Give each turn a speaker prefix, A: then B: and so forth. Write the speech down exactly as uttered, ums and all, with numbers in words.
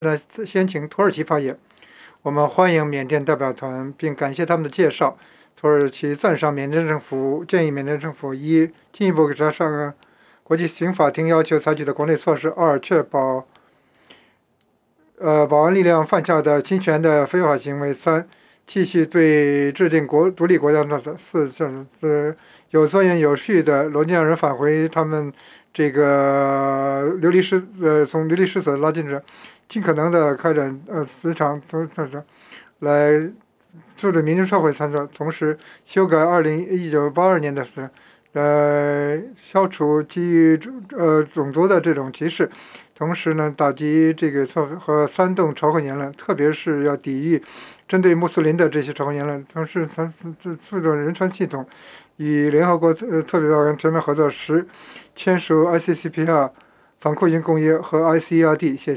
A: 那先请土耳其发言。我们欢迎缅甸代表团，并感谢他们的介绍。土耳其赞赏缅甸政府，建议缅甸政府一进一步给他上国际刑法庭要求采取的国内措施；二确保呃保安力量犯下的侵权的非法行为；三继续对制定国独立国家的四是有尊严有序的罗兴亚人返回他们这个流离失呃从流离失所拉进者，尽可能的开展呃时常都这是来促使民主社会参照，同时修改二零一九八二年的是呃消除基于呃种族的这种歧视，同时呢打击这个和煽动仇恨言论，特别是要抵御针对穆斯林的这些仇恨言论，同时它促促进人权系统与联合国呃特别报告全面合作时签署 I C C P R 反酷刑公约和 I C E R D。谢谢。